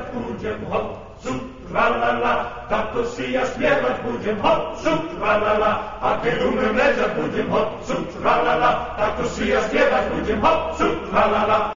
budem, hop, cup, tralala, takto si ja spievať budem, hop, cup, tralala, a keď umrem ležať budem, hop, cup, tralala, takto si ja spievať budem, hop, cup, tralala.